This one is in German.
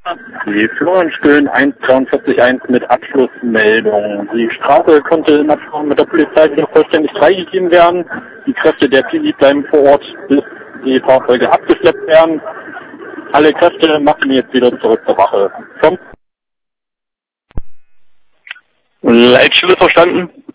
Die Florenstüllen 1441 mit Abschlussmeldung. Die Straße konnte in Absprache mit der Polizei wieder vollständig freigegeben werden. Die Kräfte der PI bleiben vor Ort, bis die Fahrzeuge abgeschleppt werden. Alle Kräfte machen jetzt wieder zurück zur Wache. Kommt. Leitstelle verstanden.